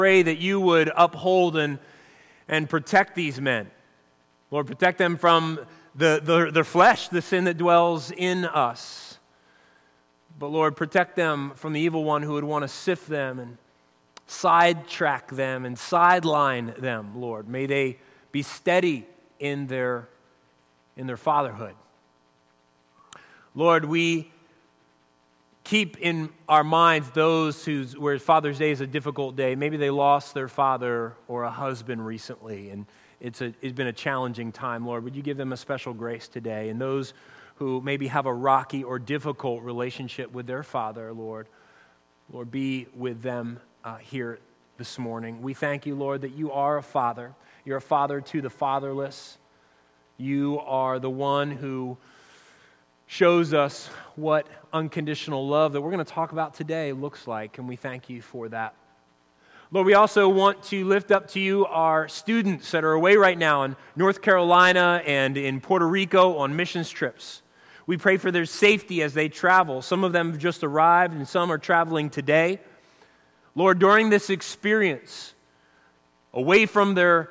Pray that you would uphold and protect these men. Lord, protect them from their flesh, the sin that dwells in us. But Lord, protect them from the evil one who would want to sift them and sidetrack them and sideline them, Lord. May they be steady in their fatherhood. Lord, we keep in our minds those where Father's Day is a difficult day. Maybe they lost their father or a husband recently, and it's been a challenging time. Lord, would you give them a special grace today? And those who maybe have a rocky or difficult relationship with their father, Lord, be with them here this morning. We thank you, Lord, that you are a father. You're a father to the fatherless. You are the one who shows us what unconditional love that we're going to talk about today looks like, and we thank you for that. Lord, we also want to lift up to you our students that are away right now in North Carolina and in Puerto Rico on missions trips. We pray for their safety as they travel. Some of them have just arrived and some are traveling today. Lord, during this experience, away from their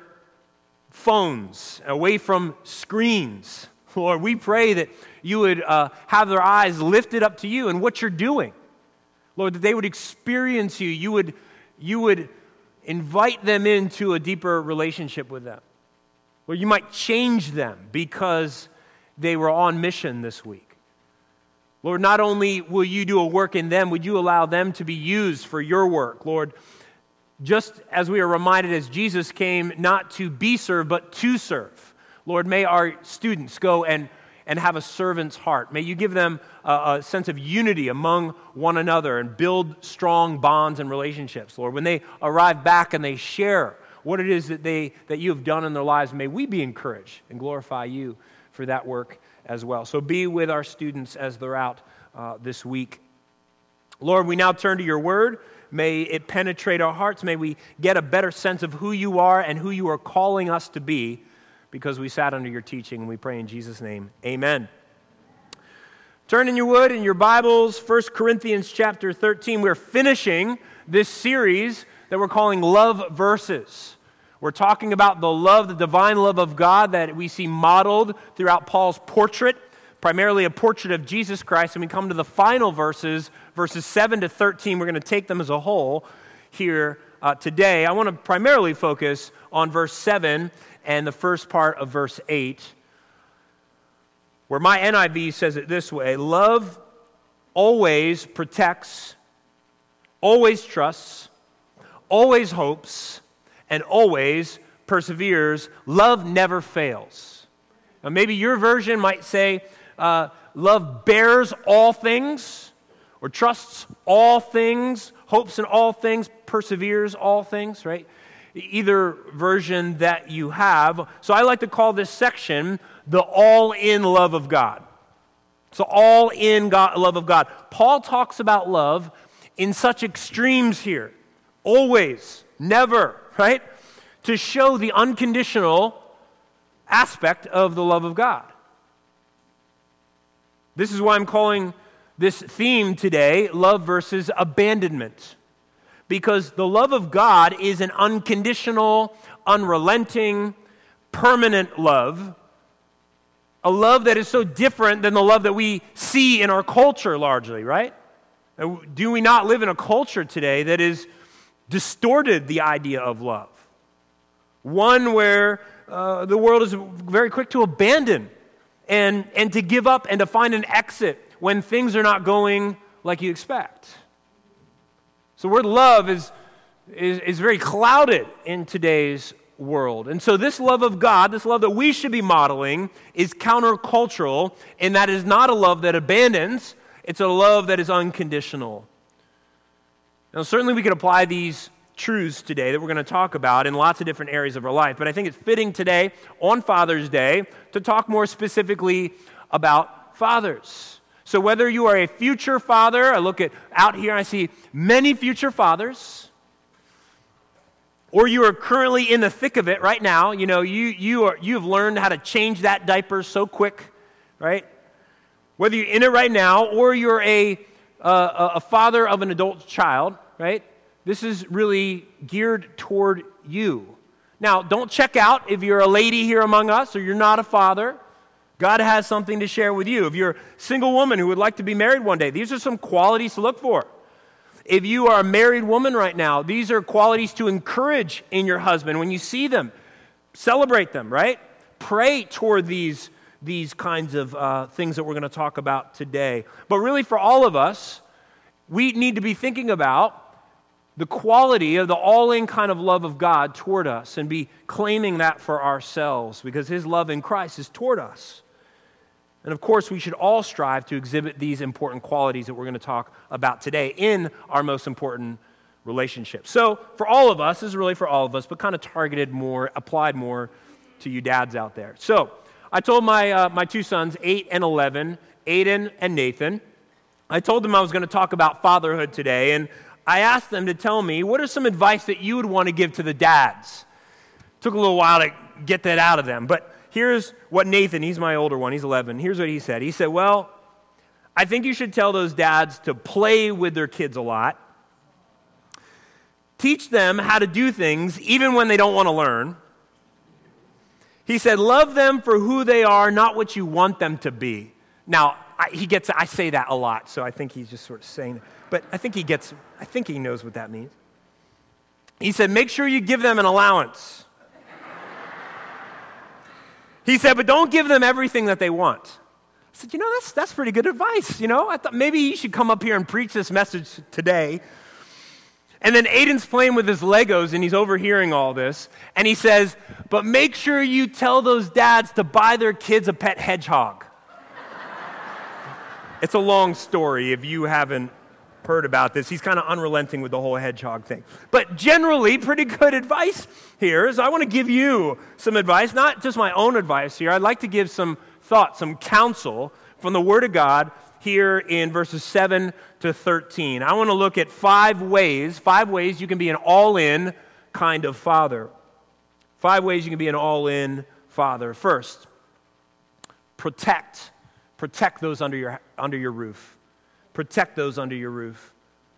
phones, away from screens, Lord, we pray that you would have their eyes lifted up to you and what you're doing. Lord, that they would experience you. You would invite them into a deeper relationship with them. Lord, you might change them because they were on mission this week. Lord, not only will you do a work in them, would you allow them to be used for your work, Lord, just as we are reminded as Jesus came not to be served, but to serve. Lord, may our students go and have a servant's heart. May you give them a sense of unity among one another and build strong bonds and relationships, Lord. When they arrive back and they share what it is that you have done in their lives, may we be encouraged and glorify you for that work as well. So be with our students as they're out this week. Lord, we now turn to your word. May it penetrate our hearts. May we get a better sense of who you are and who you are calling us to be, because we sat under your teaching, and we pray in Jesus' name, amen. Turn in your Bibles, 1 Corinthians chapter 13. We're finishing this series that we're calling Love Verses. We're talking about the divine love of God that we see modeled throughout Paul's portrait, primarily a portrait of Jesus Christ. And we come to the final verses 7 to 13. We're going to take them as a whole here today. I want to primarily focus on verse 7 and the first part of verse 8, where my NIV says it this way: love always protects, always trusts, always hopes, and always perseveres. Love never fails. Now maybe your version might say, love bears all things, or trusts all things, hopes in all things, perseveres all things, right? Either version that you have. So I like to call this section the all-in love of God. So all-in love of God. Paul talks about love in such extremes here. Always, never, right? To show the unconditional aspect of the love of God. This is why I'm calling this theme today, love versus abandonment. Because the love of God is an unconditional, unrelenting, permanent love. A love that is so different than the love that we see in our culture largely, right? Do we not live in a culture today that has distorted the idea of love? One where the world is very quick to abandon and to give up and to find an exit when things are not going like you expect. So the word love is very clouded in today's world. And so this love of God, this love that we should be modeling, is countercultural, and that is not a love that abandons. It's a love that is unconditional. Now certainly we could apply these truths today that we're going to talk about in lots of different areas of our life, but I think it's fitting today on Father's Day to talk more specifically about fathers. So whether you are a future father, I look out here and I see many future fathers, or you are currently in the thick of it right now. You know, you have learned how to change that diaper so quick, right? Whether you're in it right now, or you're a father of an adult child, right? This is really geared toward you. Now, don't check out if you're a lady here among us or you're not a father. God has something to share with you. If you're a single woman who would like to be married one day, these are some qualities to look for. If you are a married woman right now, these are qualities to encourage in your husband. When you see them, celebrate them, right? Pray toward these kinds of things that we're going to talk about today. But really for all of us, we need to be thinking about the quality of the all-in kind of love of God toward us and be claiming that for ourselves because His love in Christ is toward us. And of course, we should all strive to exhibit these important qualities that we're going to talk about today in our most important relationships. So for all of us, this is really for all of us, but kind of targeted more, applied more to you dads out there. So I told my two sons, 8 and 11, Aiden and Nathan, I told them I was going to talk about fatherhood today, and I asked them to tell me, what are some advice that you would want to give to the dads? Took a little while to get that out of them, but here's what Nathan, he's my older one, he's 11, here's what he said. He said, well, I think you should tell those dads to play with their kids a lot. Teach them how to do things even when they don't want to learn. He said, love them for who they are, not what you want them to be. Now, I say that a lot, so I think he's just sort of saying it. But I think he knows what that means. He said, make sure you give them an allowance. He said, but don't give them everything that they want. I said, that's pretty good advice, I thought maybe he should come up here and preach this message today. And then Aiden's playing with his Legos, and he's overhearing all this. And he says, but make sure you tell those dads to buy their kids a pet hedgehog. It's a long story if you haven't heard about this. He's kind of unrelenting with the whole hedgehog thing. But generally, pretty good advice here. So I want to give you some advice, not just my own advice here. I'd like to give some thought, some counsel from the Word of God here in verses 7 to 13. I want to look at 5 ways you can be an all-in kind of father. 5 ways you can be an all-in father. First, protect those under your roof. Protect those under your roof.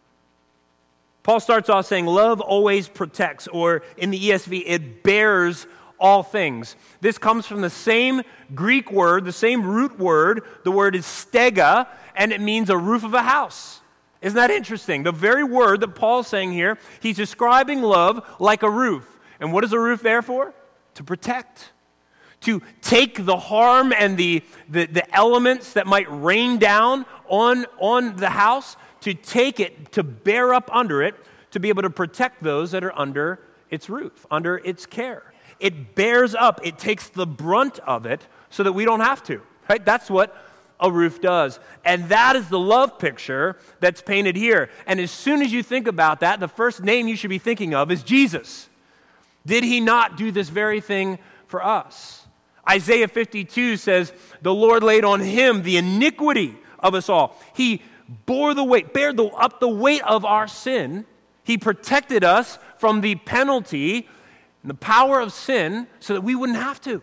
Paul starts off saying, love always protects, or in the ESV, it bears all things. This comes from the same Greek word, the same root word. The word is stega, and it means a roof of a house. Isn't that interesting? The very word that Paul's saying here, he's describing love like a roof. And what is a roof there for? To protect. To take the harm and the elements that might rain down on the house, to take it, to bear up under it, to be able to protect those that are under its roof, under its care. It bears up, it takes the brunt of it so that we don't have to, right? That's what a roof does. And that is the love picture that's painted here. And as soon as you think about that, the first name you should be thinking of is Jesus. Did he not do this very thing for us? Isaiah 52 says, the Lord laid on him the iniquity of us all. He bared up the weight of our sin. He protected us from the penalty and the power of sin so that we wouldn't have to.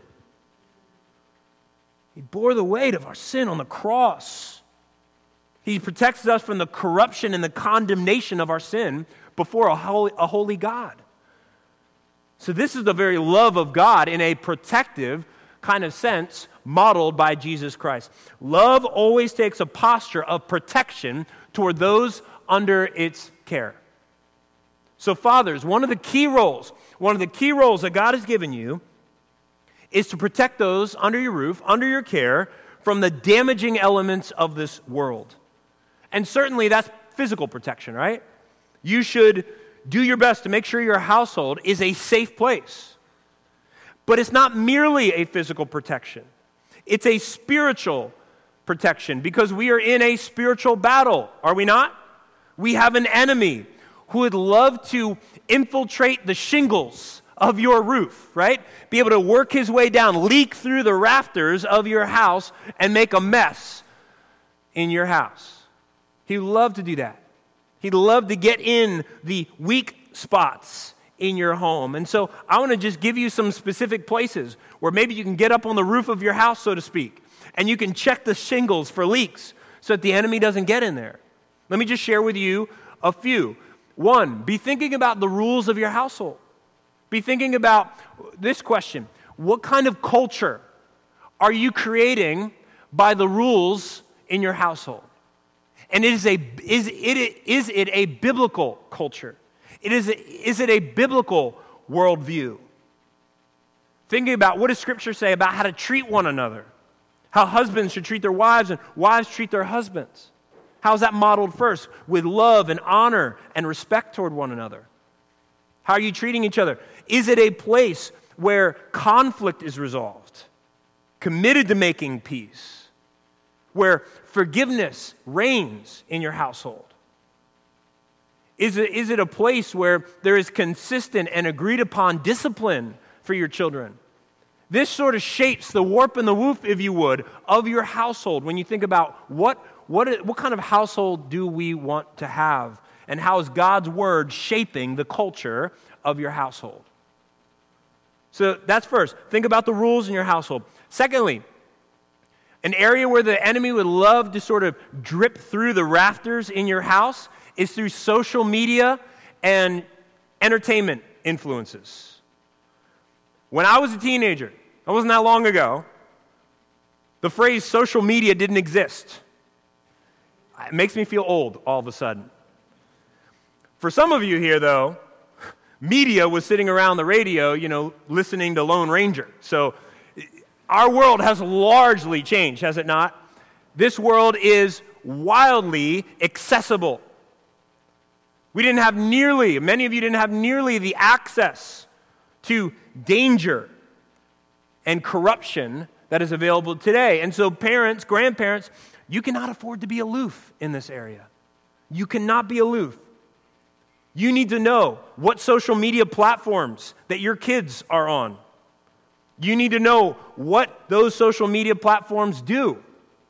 He bore the weight of our sin on the cross. He protects us from the corruption and the condemnation of our sin before a holy God. So this is the very love of God in a protective kind of sense modeled by Jesus Christ. Love always takes a posture of protection toward those under its care. So fathers, one of the key roles that God has given you is to protect those under your roof, under your care, from the damaging elements of this world. And certainly that's physical protection, right? You should do your best to make sure your household is a safe place. But it's not merely a physical protection. It's a spiritual protection because we are in a spiritual battle, are we not? We have an enemy who would love to infiltrate the shingles of your roof, right? Be able to work his way down, leak through the rafters of your house and make a mess in your house. He'd love to do that. He'd love to get in the weak spots in your home. And so I want to just give you some specific places where maybe you can get up on the roof of your house, so to speak, and you can check the shingles for leaks so that the enemy doesn't get in there. Let me just share with you a few. One, be thinking about the rules of your household. Be thinking about this question: what kind of culture are you creating by the rules in your household? And is it a biblical culture? Is it a biblical worldview? Thinking about what does Scripture say about how to treat one another, how husbands should treat their wives and wives treat their husbands. How is that modeled first? With love and honor and respect toward one another. How are you treating each other? Is it a place where conflict is resolved, committed to making peace, where forgiveness reigns in your household? Is it a place where there is consistent and agreed upon discipline for your children? This sort of shapes the warp and the woof, if you would, of your household when you think about what kind of household do we want to have, and how is God's word shaping the culture of your household? So that's first. Think about the rules in your household. Secondly, an area where the enemy would love to sort of drip through the rafters in your house is through social media and entertainment influences. When I was a teenager, it wasn't that long ago, the phrase social media didn't exist. It makes me feel old all of a sudden. For some of you here, though, media was sitting around the radio, listening to Lone Ranger. So our world has largely changed, has it not? This world is wildly accessible. Many of you didn't have nearly the access to danger and corruption that is available today. And so parents, grandparents, you cannot afford to be aloof in this area. You cannot be aloof. You need to know what social media platforms that your kids are on. You need to know what those social media platforms do.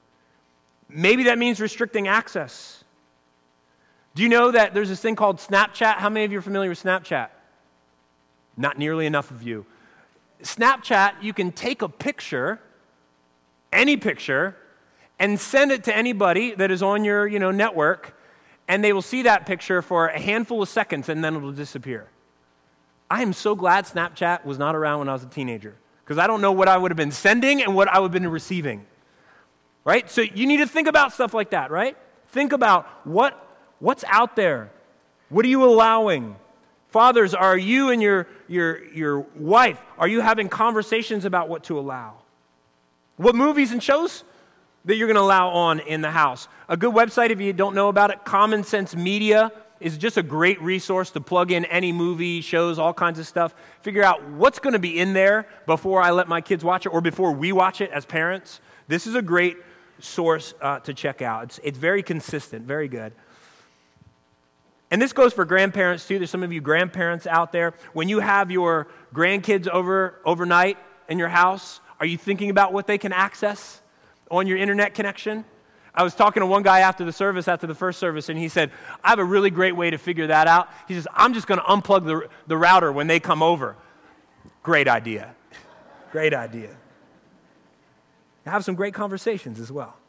Maybe that means restricting access. Do you know that there's this thing called Snapchat? How many of you are familiar with Snapchat? Not nearly enough of you. Snapchat, you can take a picture, any picture, and send it to anybody that is on your, network, and they will see that picture for a handful of seconds, and then it will disappear. I am so glad Snapchat was not around when I was a teenager, because I don't know what I would have been sending and what I would have been receiving. Right? So you need to think about stuff like that, right? Think about what's out there. What are you allowing? Fathers, are you and your wife, are you having conversations about what to allow? What movies and shows that you're going to allow on in the house? A good website, if you don't know about it, Common Sense Media, is just a great resource to plug in any movie, shows, all kinds of stuff. Figure out what's going to be in there before I let my kids watch it or before we watch it as parents. This is a great source to check out. It's very consistent, very good. And this goes for grandparents too. There's some of you grandparents out there. When you have your grandkids overnight in your house, are you thinking about what they can access on your internet connection? I was talking to one guy after the first service, and he said, I have a really great way to figure that out. He says, I'm just going to unplug the router when they come over. Great idea. Great idea. Have some great conversations as well.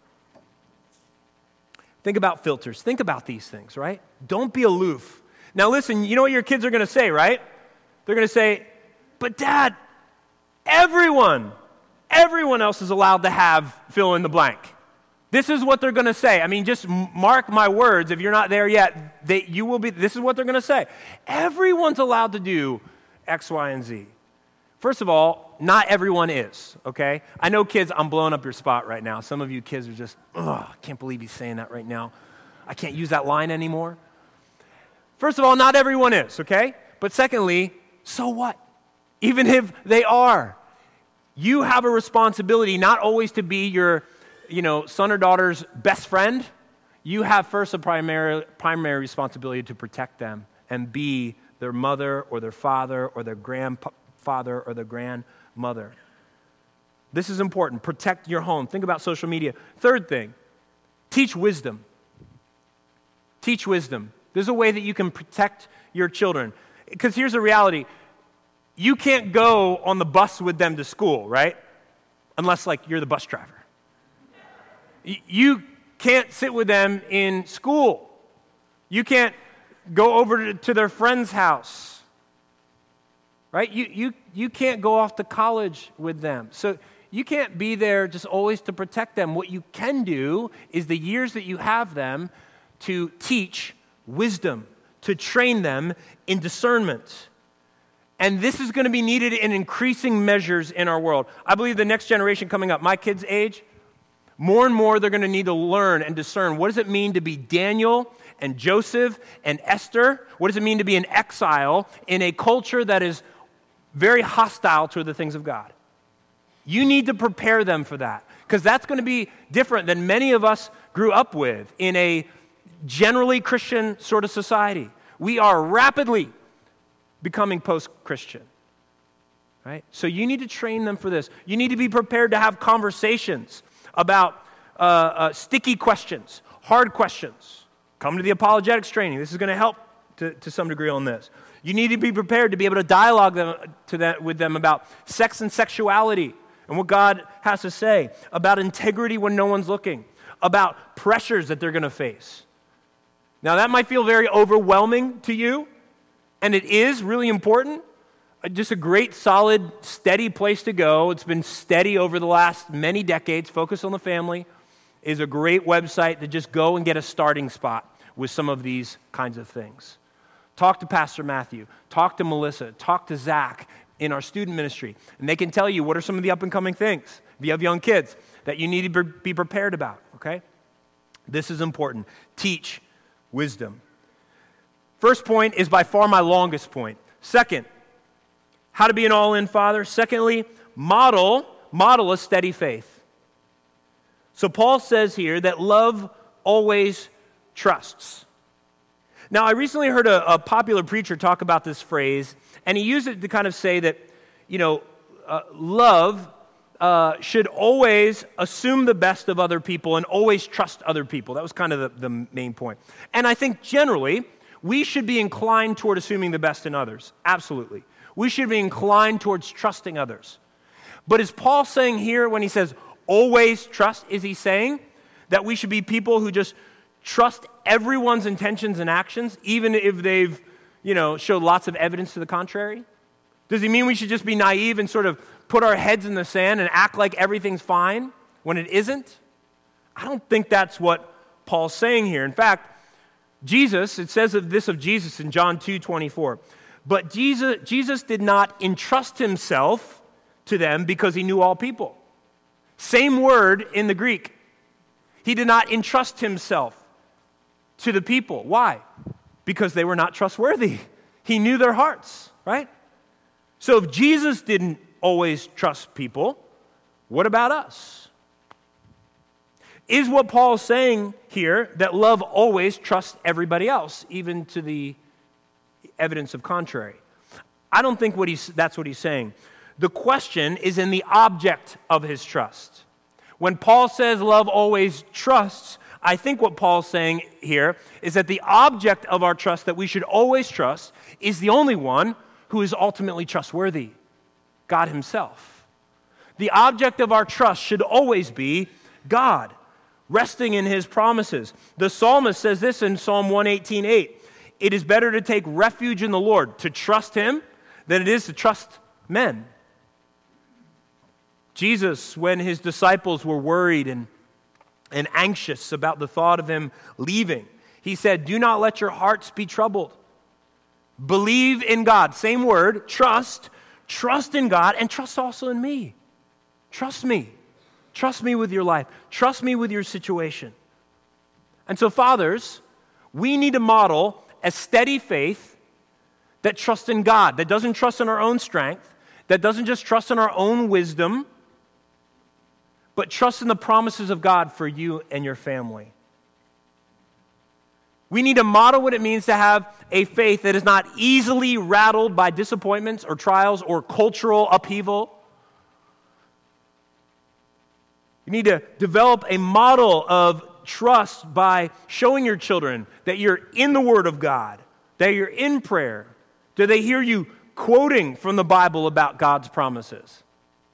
Think about filters. Think about these things, right? Don't be aloof. Now listen, you know what your kids are going to say, right? They're going to say, but Dad, everyone else is allowed to have fill in the blank. This is what they're going to say. I mean, just mark my words. If you're not there yet, you will be. This is what they're going to say. Everyone's allowed to do X, Y, and Z. First of all, not everyone is, okay? I know kids, I'm blowing up your spot right now. Some of you kids are just, I can't believe he's saying that right now. I can't use that line anymore. First of all, not everyone is, okay? But secondly, so what? Even if they are, you have a responsibility not always to be your, son or daughter's best friend. You have first a primary responsibility to protect them and be their mother or their father or their grandfather or their grandmother. This is important. Protect your home. Think about social media. Third thing, teach wisdom. Teach wisdom. There's a way that you can protect your children. Because here's the reality. You can't go on the bus with them to school, right? Unless, you're the bus driver. You can't sit with them in school. You can't go over to their friend's house, right? You can't go off to college with them. So you can't be there just always to protect them. What you can do is the years that you have them to teach wisdom, to train them in discernment. And this is going to be needed in increasing measures in our world. I believe the next generation coming up, my kids' age, more and more they're going to need to learn and discern what does it mean to be Daniel and Joseph and Esther? What does it mean to be an exile in a culture that is very hostile to the things of God? You need to prepare them for that, because that's going to be different than many of us grew up with in a generally Christian sort of society. We are rapidly becoming post-Christian, right? So you need to train them for this. You need to be prepared to have conversations about sticky questions, hard questions. Come to the apologetics training. This is going to help to some degree on this. You need to be prepared to be able to dialogue with them about sex and sexuality and what God has to say, about integrity when no one's looking, about pressures that they're going to face. Now, that might feel very overwhelming to you, and it is really important. Just a great, solid, steady place to go. It's been steady over the last many decades. Focus on the Family is a great website to just go and get a starting spot with some of these kinds of things. Talk to Pastor Matthew. Talk to Melissa. Talk to Zach in our student ministry. And they can tell you what are some of the up-and-coming things, if you have young kids, that you need to be prepared about, okay? This is important. Teach wisdom. First point is by far my longest point. Second, how to be an all-in father. Secondly, model a steady faith. So Paul says here that love always trusts. Now, I recently heard a popular preacher talk about this phrase, and he used it to kind of say that, love should always assume the best of other people and always trust other people. That was kind of the main point. And I think generally, we should be inclined toward assuming the best in others. Absolutely. We should be inclined towards trusting others. But is Paul saying here when he says always trust, is he saying that we should be people who just trust everyone's intentions and actions, even if they've, showed lots of evidence to the contrary? Does he mean we should just be naive and sort of put our heads in the sand and act like everything's fine when it isn't? I don't think that's what Paul's saying here. In fact, Jesus, it says of Jesus in John 2:24. But Jesus did not entrust himself to them because he knew all people. Same word in the Greek. He did not entrust himself to the people. Why? Because they were not trustworthy. He knew their hearts, right? So if Jesus didn't always trust people, what about us? Is what Paul's saying here that love always trusts everybody else, even to the evidence of contrary? I don't think that's what he's saying. The question is in the object of his trust. When Paul says love always trusts, I think what Paul's saying here is that the object of our trust that we should always trust is the only one who is ultimately trustworthy, God himself. The object of our trust should always be God, resting in his promises. The psalmist says this in Psalm 118:8. It is better to take refuge in the Lord, to trust him, than it is to trust men. Jesus, when his disciples were worried and anxious about the thought of him leaving, he said, "Do not let your hearts be troubled. Believe in God." Same word, trust. Trust in God and trust also in me. Trust me. Trust me with your life. Trust me with your situation. And so, fathers, we need to model a steady faith that trusts in God, that doesn't trust in our own strength, that doesn't just trust in our own wisdom, but trust in the promises of God for you and your family. We need to model what it means to have a faith that is not easily rattled by disappointments or trials or cultural upheaval. You need to develop a model of trust by showing your children that you're in the Word of God, that you're in prayer. Do they hear you quoting from the Bible about God's promises?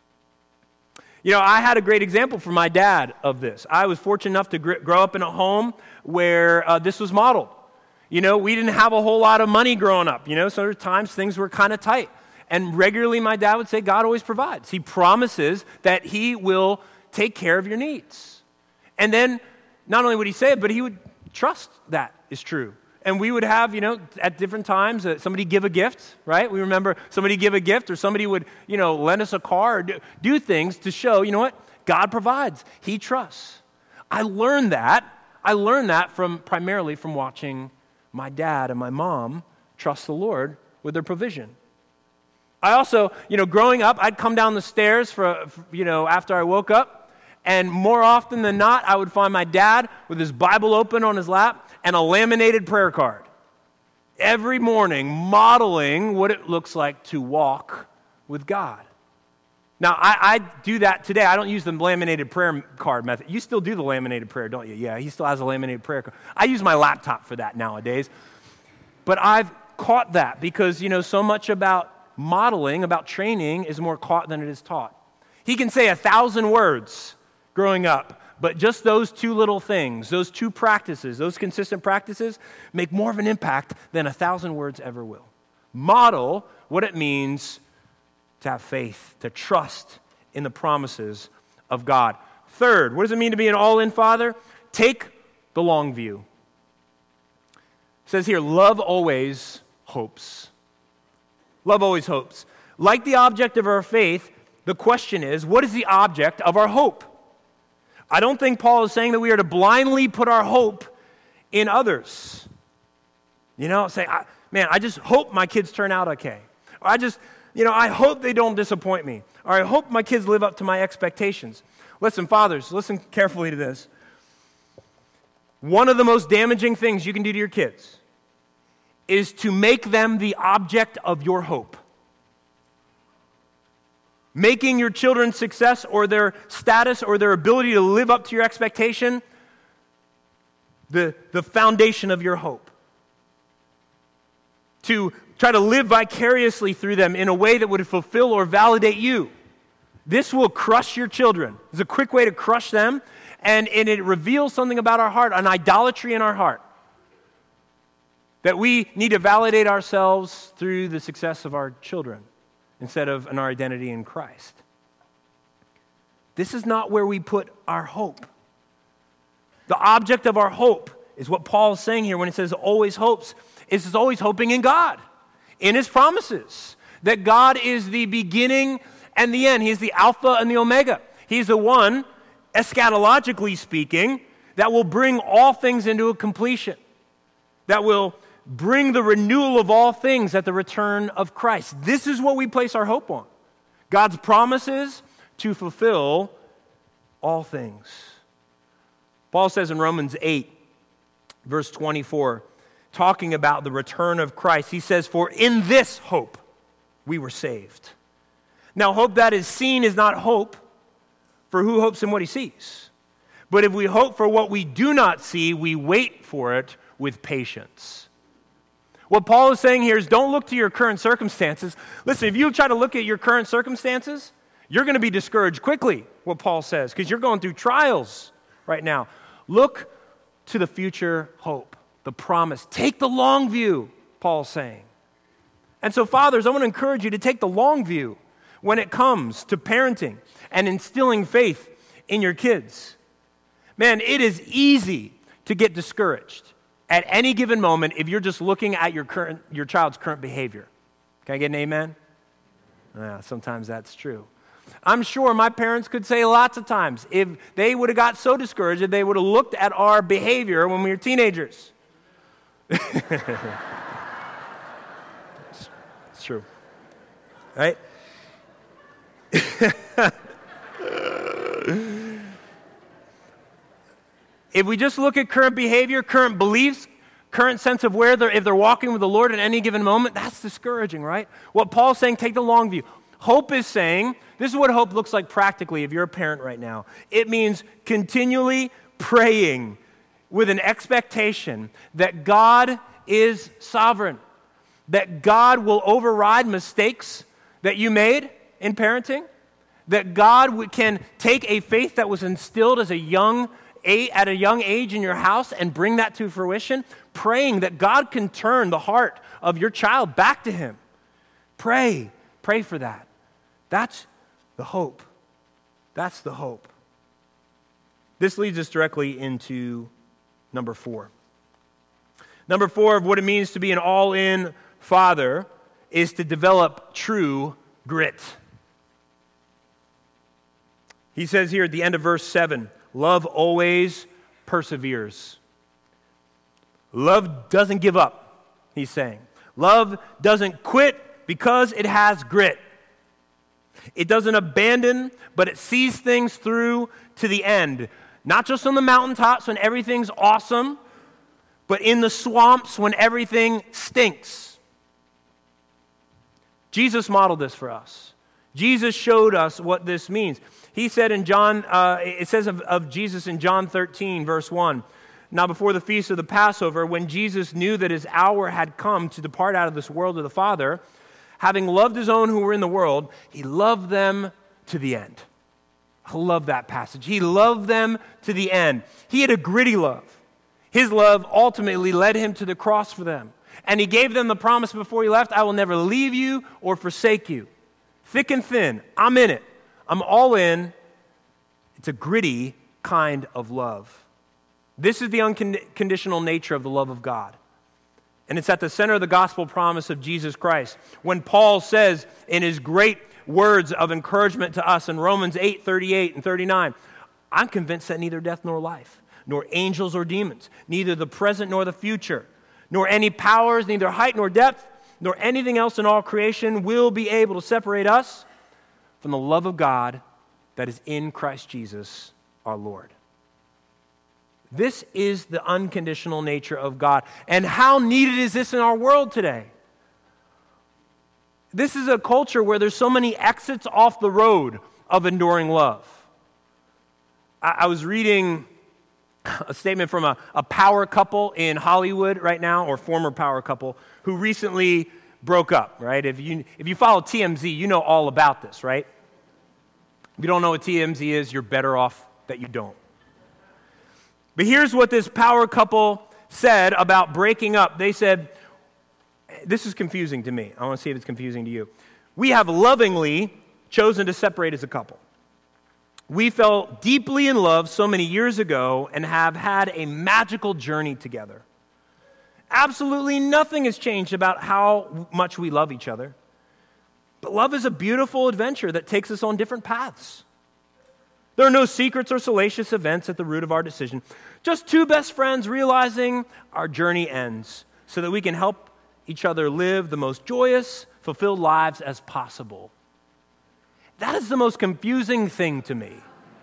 I had a great example from my dad of this. I was fortunate enough to grow up in a home where this was modeled. You know, we didn't have a whole lot of money growing up, you know, so there were times things were kind of tight. And regularly my dad would say, God always provides. He promises that he will take care of your needs. And then not only would he say it, but he would trust that is true. And we would have, you know, at different times, somebody give a gift, right? We remember somebody give a gift, or somebody would, you know, lend us a car, or do things to show, you know what? God provides. He trusts. I learned that primarily from watching my dad and my mom trust the Lord with their provision. I also, you know, growing up, I'd come down the stairs after I woke up, and more often than not, I would find my dad with his Bible open on his lap and a laminated prayer card. Every morning, modeling what it looks like to walk with God. Now, I do that today. I don't use the laminated prayer card method. You still do the laminated prayer, don't you? Yeah, he still has a laminated prayer card. I use my laptop for that nowadays. But I've caught that because, you know, so much about modeling, about training, is more caught than it is taught. He can say 1,000 words growing up, but just those two little things, those two practices, those consistent practices, make more of an impact than 1,000 words ever will. Model what it means to have faith, to trust in the promises of God. Third, what does it mean to be an all-in father? Take the long view. It says here, love always hopes. Love always hopes. Like the object of our faith, the question is, what is the object of our hope? I don't think Paul is saying that we are to blindly put our hope in others. You know, say, I just hope my kids turn out okay. Or I hope they don't disappoint me. Or I hope my kids live up to my expectations. Listen, fathers, listen carefully to this. One of the most damaging things you can do to your kids is to make them the object of your hope. Making your children's success or their status or their ability to live up to your expectation the foundation of your hope. To try to live vicariously through them in a way that would fulfill or validate you. This will crush your children. It's a quick way to crush them, and it reveals something about our heart, an idolatry in our heart. That we need to validate ourselves through the success of our children instead of in our identity in Christ. This is not where we put our hope. The object of our hope is what Paul is saying here when it says always hopes, is always hoping in God, in His promises, that God is the beginning and the end. He is the Alpha and the Omega. He's the one, eschatologically speaking, that will bring all things into a completion, that will bring the renewal of all things at the return of Christ. This is what we place our hope on. God's promises to fulfill all things. Paul says in Romans 8, verse 24, talking about the return of Christ, he says, "For in this hope we were saved." Now, hope that is seen is not hope, for who hopes in what he sees? But if we hope for what we do not see, we wait for it with patience. What Paul is saying here is don't look to your current circumstances. Listen, if you try to look at your current circumstances, you're going to be discouraged quickly, what Paul says, because you're going through trials right now. Look to the future hope, the promise. Take the long view, Paul's saying. And so, fathers, I want to encourage you to take the long view when it comes to parenting and instilling faith in your kids. Man, it is easy to get discouraged at any given moment if you're just looking at your child's current behavior. Can I get an amen? Yeah, sometimes that's true. I'm sure my parents could say lots of times if they would have got so discouraged that they would have looked at our behavior when we were teenagers. It's true. Right? If we just look at current behavior, current beliefs, current sense of if they're walking with the Lord at any given moment, that's discouraging, right? What Paul's saying, take the long view. Hope is saying, this is what hope looks like practically if you're a parent right now. It means continually praying with an expectation that God is sovereign, that God will override mistakes that you made in parenting, that God can take a faith that was instilled as a young at a young age in your house and bring that to fruition, praying that God can turn the heart of your child back to him. Pray for that. That's the hope. That's the hope. This leads us directly into number 4. Number 4 of what it means to be an all-in father is to develop true grit. He says here at the end of verse 7, love always perseveres. Love doesn't give up, he's saying. Love doesn't quit because it has grit. It doesn't abandon, but it sees things through to the end. Not just on the mountaintops when everything's awesome, but in the swamps when everything stinks. Jesus modeled this for us. Jesus showed us what this means. He said in John, it says of Jesus in John 13, verse 1, now before the feast of the Passover, when Jesus knew that his hour had come to depart out of this world to the Father, having loved his own who were in the world, he loved them to the end. I love that passage. He loved them to the end. He had a gritty love. His love ultimately led him to the cross for them. And he gave them the promise before he left, I will never leave you or forsake you. Thick and thin, I'm in it. I'm all in. It's a gritty kind of love. This is the unconditional nature of the love of God. And it's at the center of the gospel promise of Jesus Christ. When Paul says in his great words of encouragement to us in Romans 8:38 and 39, I'm convinced that neither death nor life, nor angels or demons, neither the present nor the future, nor any powers, neither height nor depth, nor anything else in all creation will be able to separate us from the love of God that is in Christ Jesus our Lord. This is the unconditional nature of God. And how needed is this in our world today? This is a culture where there's so many exits off the road of enduring love. I was reading a statement from a power couple in Hollywood right now, or former power couple, who recently broke up, right? If you follow TMZ, you know all about this, right? If you don't know what TMZ is, you're better off that you don't. But here's what this power couple said about breaking up. They said, this is confusing to me. I want to see if it's confusing to you. We have lovingly chosen to separate as a couple. We fell deeply in love so many years ago and have had a magical journey together. Absolutely nothing has changed about how much we love each other. But love is a beautiful adventure that takes us on different paths. There are no secrets or salacious events at the root of our decision. Just two best friends realizing our journey ends so that we can help each other live the most joyous, fulfilled lives as possible. That is the most confusing thing to me.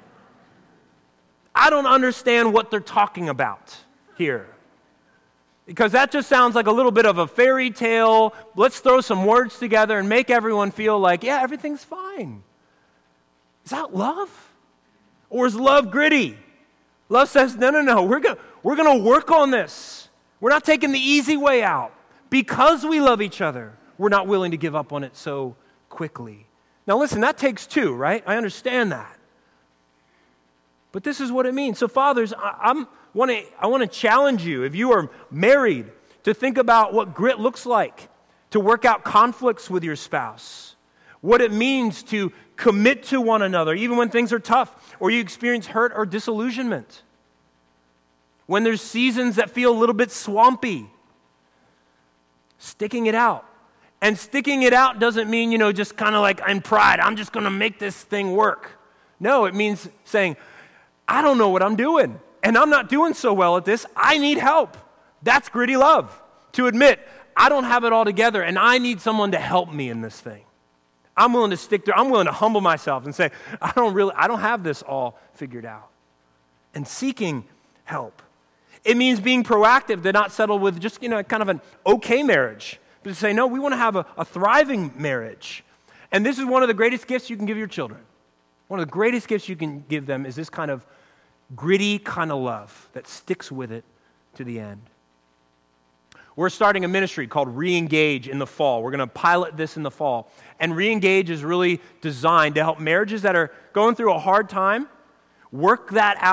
I don't understand what they're talking about here. Because that just sounds like a little bit of a fairy tale. Let's throw some words together and make everyone feel like, yeah, everything's fine. Is that love? Or is love gritty? Love says, no, we're going to work on this. We're not taking the easy way out. Because we love each other, we're not willing to give up on it so quickly. Now listen, that takes two, right? I understand that. But this is what it means. So fathers, I want to challenge you, if you are married, to think about what grit looks like, to work out conflicts with your spouse, what it means to commit to one another, even when things are tough, or you experience hurt or disillusionment. When there's seasons that feel a little bit swampy, sticking it out. And sticking it out doesn't mean, just kind of like in pride, I'm just going to make this thing work. No, it means saying, I don't know what I'm doing, and I'm not doing so well at this. I need help. That's gritty love. To admit, I don't have it all together, and I need someone to help me in this thing. I'm willing to stick there. I'm willing to humble myself and say, I don't have this all figured out. And seeking help. It means being proactive, to not settle with just, kind of an okay marriage, but to say, no, we want to have a thriving marriage. And this is one of the greatest gifts you can give your children. One of the greatest gifts you can give them is this kind of gritty kind of love that sticks with it to the end. We're starting a ministry called Reengage in the fall. We're going to pilot this in the fall. And Reengage is really designed to help marriages that are going through a hard time work that out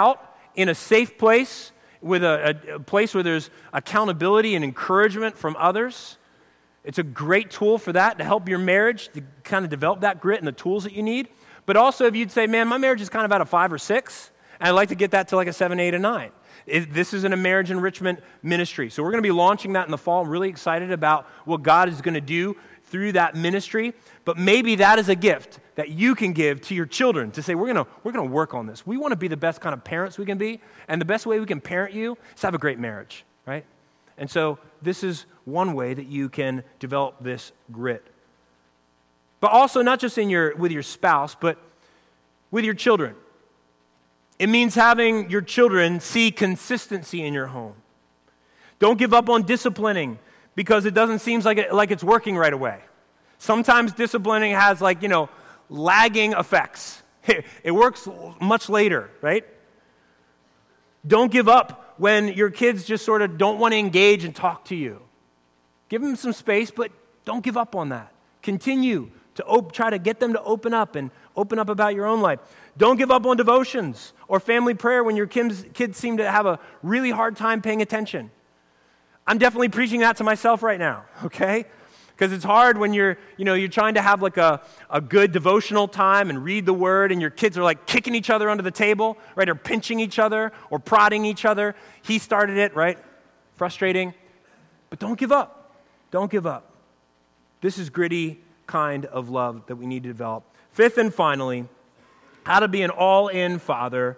in a safe place, with a place where there's accountability and encouragement from others. It's a great tool for that, to help your marriage, to kind of develop that grit and the tools that you need. But also if you'd say, man, my marriage is kind of at a 5 or 6, and I'd like to get that to like a 7, 8, and 9. This is a marriage enrichment ministry. So we're going to be launching that in the fall. I'm really excited about what God is going to do through that ministry. But maybe that is a gift that you can give to your children to say, we're going to work on this. We want to be the best kind of parents we can be. And the best way we can parent you is have a great marriage, right? And so this is one way that you can develop this grit. But also not just with your spouse, but with your children. It means having your children see consistency in your home. Don't give up on disciplining because it doesn't seem like it's working right away. Sometimes disciplining has lagging effects. It works much later, right? Don't give up when your kids just sort of don't want to engage and talk to you. Give them some space, but don't give up on that. Continue to try to get them to open up about your own life. Don't give up on devotions or family prayer when your kids seem to have a really hard time paying attention. I'm definitely preaching that to myself right now, okay? Because it's hard when you're trying to have like a good devotional time and read the word, and your kids are like kicking each other under the table, right? Or pinching each other or prodding each other. He started it, right? Frustrating. But don't give up. Don't give up. This is gritty kind of love that we need to develop. Fifth and finally, how to be an all-in father.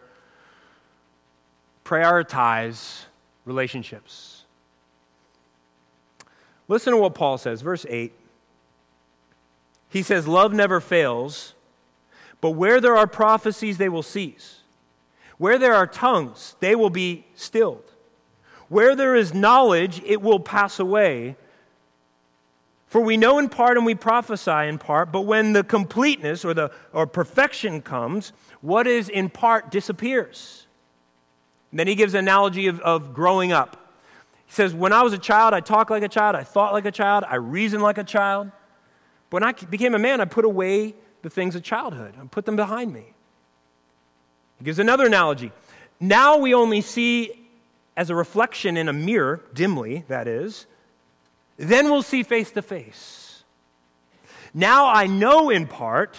Prioritize relationships. Listen to what Paul says, verse 8. He says, love never fails, but where there are prophecies, they will cease. Where there are tongues, they will be stilled. Where there is knowledge, it will pass away. For we know in part and we prophesy in part, but when the completeness or perfection comes, what is in part disappears. And then he gives an analogy of growing up. He says, when I was a child, I talked like a child, I thought like a child, I reasoned like a child. But when I became a man, I put away the things of childhood and put them behind me. He gives another analogy. Now we only see as a reflection in a mirror, dimly, that is. Then we'll see face to face. Now I know in part,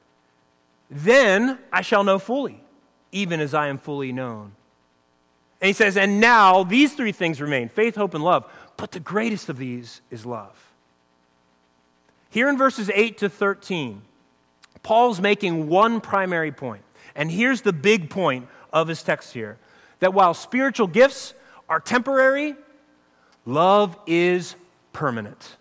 then I shall know fully, even as I am fully known. And he says, and now these three things remain, faith, hope, and love. But the greatest of these is love. Here in verses 8 to 13, Paul's making one primary point. And here's the big point of his text here. That while spiritual gifts are temporary, love is permanent.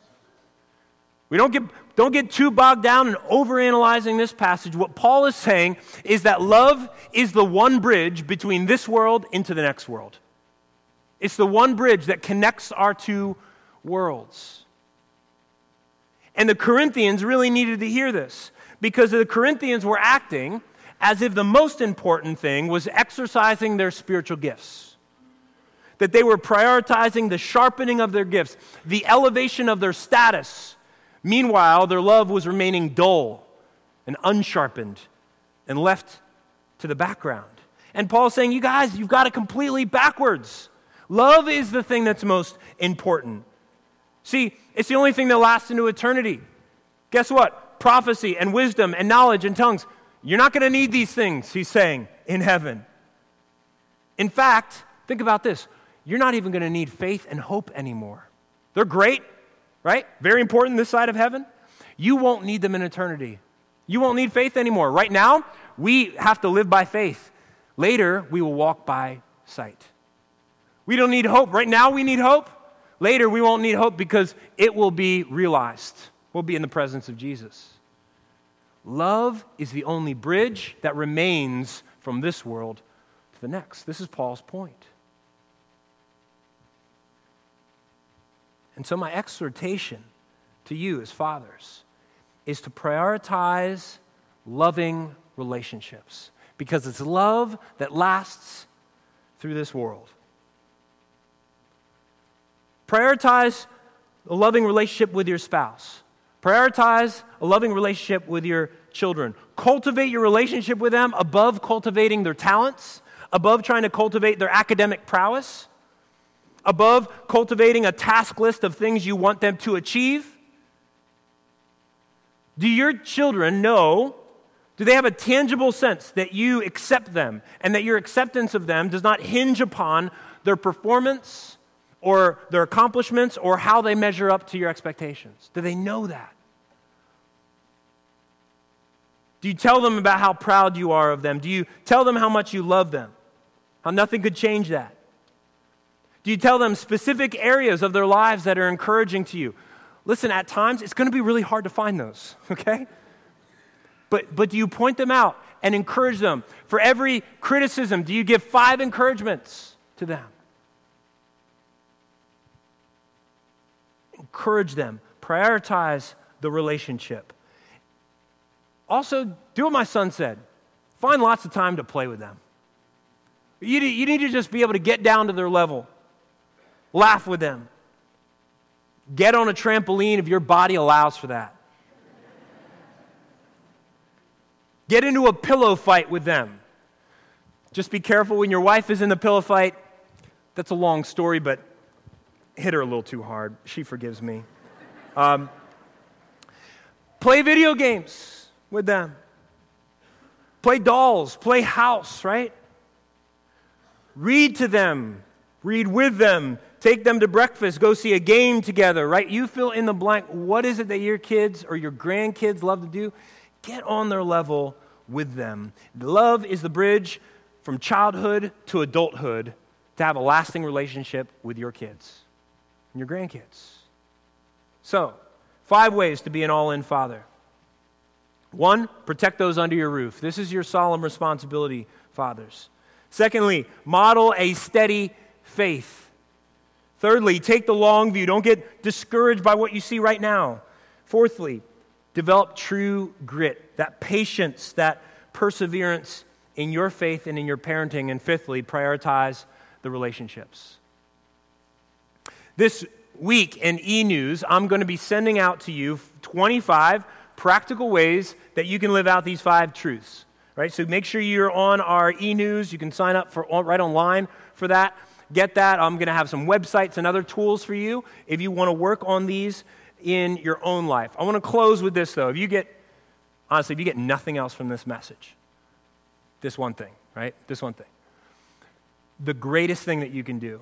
We don't get too bogged down in overanalyzing this passage. What Paul is saying is that love is the one bridge between this world into the next world. It's the one bridge that connects our two worlds. And the Corinthians really needed to hear this, because the Corinthians were acting as if the most important thing was exercising their spiritual gifts. That they were prioritizing the sharpening of their gifts, the elevation of their status. Meanwhile, their love was remaining dull and unsharpened and left to the background. And Paul's saying, you guys, you've got it completely backwards. Love is the thing that's most important. See, it's the only thing that lasts into eternity. Guess what? Prophecy and wisdom and knowledge and tongues. You're not going to need these things, he's saying, in heaven. In fact, think about this. You're not even going to need faith and hope anymore. They're great, right? Very important this side of heaven. You won't need them in eternity. You won't need faith anymore. Right now, we have to live by faith. Later, we will walk by sight. We don't need hope. Right now, we need hope. Later, we won't need hope because it will be realized. We'll be in the presence of Jesus. Love is the only bridge that remains from this world to the next. This is Paul's point. And so my exhortation to you as fathers is to prioritize loving relationships, because it's love that lasts through this world. Prioritize a loving relationship with your spouse. Prioritize a loving relationship with your children. Cultivate your relationship with them above cultivating their talents, above trying to cultivate their academic prowess, above cultivating a task list of things you want them to achieve? Do your children know, do they have a tangible sense that you accept them and that your acceptance of them does not hinge upon their performance or their accomplishments or how they measure up to your expectations? Do they know that? Do you tell them about how proud you are of them? Do you tell them how much you love them? How nothing could change that? Do you tell them specific areas of their lives that are encouraging to you? Listen, at times, it's going to be really hard to find those, okay? But do you point them out and encourage them? For every criticism, do you give 5 encouragements to them? Encourage them. Prioritize the relationship. Also, do what my son said. Find lots of time to play with them. You need to just be able to get down to their level. Laugh with them. Get on a trampoline if your body allows for that. Get into a pillow fight with them. Just be careful when your wife is in the pillow fight. That's a long story, but hit her a little too hard. She forgives me. Play video games with them. Play dolls. Play house, right? Read to them. Read with them. Take them to breakfast. Go see a game together, right? You fill in the blank. What is it that your kids or your grandkids love to do? Get on their level with them. Love is the bridge from childhood to adulthood to have a lasting relationship with your kids and your grandkids. So, 5 ways to be an all-in father. 1, protect those under your roof. This is your solemn responsibility, fathers. Secondly, model a steady faith. Thirdly, take the long view. Don't get discouraged by what you see right now. Fourthly, develop true grit, that patience, that perseverance in your faith and in your parenting. And fifthly, prioritize the relationships. This week in e-news, I'm going to be sending out to you 25 practical ways that you can live out these 5 truths. Right? So make sure you're on our e-news. You can sign up for right online for that. Get that. I'm going to have some websites and other tools for you if you want to work on these in your own life. I want to close with this, though. If you get nothing else from this message, this one thing, right? This one thing. The greatest thing you can do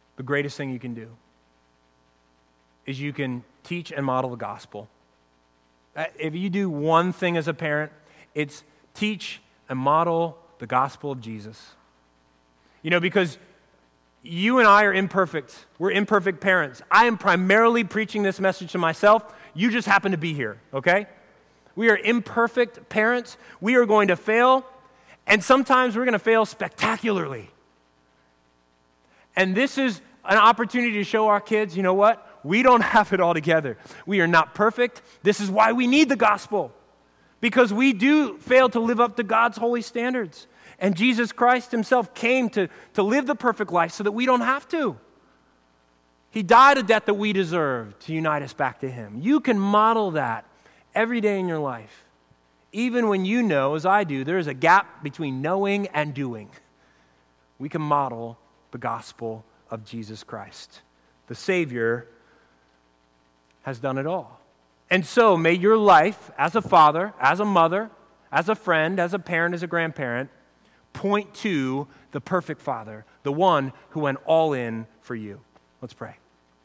is you can teach and model the gospel. If you do one thing as a parent, it's teach and model the gospel of Jesus. Because you and I are imperfect. We're imperfect parents. I am primarily preaching this message to myself. You just happen to be here, okay? We are imperfect parents. We are going to fail, and sometimes we're going to fail spectacularly. And this is an opportunity to show our kids, you know what? We don't have it all together. We are not perfect. This is why we need the gospel, because we do fail to live up to God's holy standards. And Jesus Christ himself came to live the perfect life so that we don't have to. He died a death that we deserve to unite us back to him. You can model that every day in your life. Even when you know, as I do, there is a gap between knowing and doing. We can model the gospel of Jesus Christ. The Savior has done it all. And so may your life as a father, as a mother, as a friend, as a parent, as a grandparent, point to the perfect Father, the one who went all in for you. Let's pray.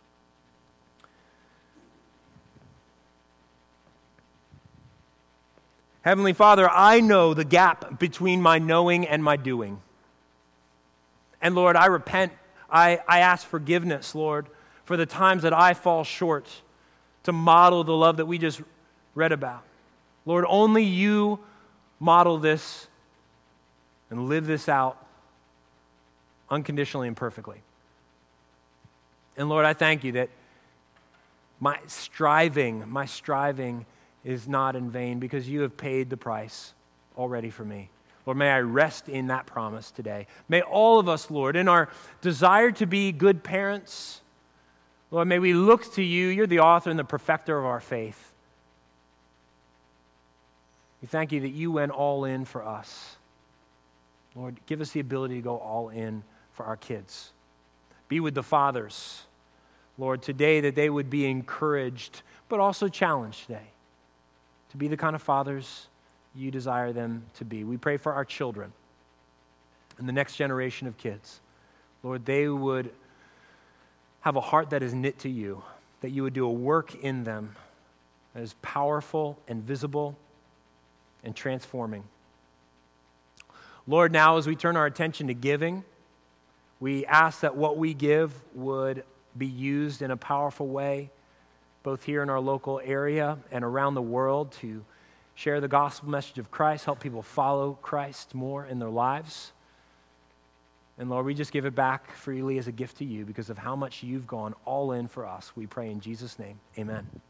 Heavenly Father, I know the gap between my knowing and my doing. And Lord, I repent. I ask forgiveness, Lord, for the times that I fall short to model the love that we just read about. Lord, only you model this and live this out unconditionally and perfectly. And Lord, I thank you that my striving is not in vain because you have paid the price already for me. Lord, may I rest in that promise today. May all of us, Lord, in our desire to be good parents, Lord, may we look to you. You're the author and the perfecter of our faith. We thank you that you went all in for us. Lord, give us the ability to go all in for our kids. Be with the fathers, Lord, today, that they would be encouraged, but also challenged today to be the kind of fathers you desire them to be. We pray for our children and the next generation of kids. Lord, they would have a heart that is knit to you, that you would do a work in them that is powerful and visible and transforming. Lord, now as we turn our attention to giving, we ask that what we give would be used in a powerful way, both here in our local area and around the world, to share the gospel message of Christ, help people follow Christ more in their lives. And Lord, we just give it back freely as a gift to you because of how much you've gone all in for us. We pray in Jesus' name, amen.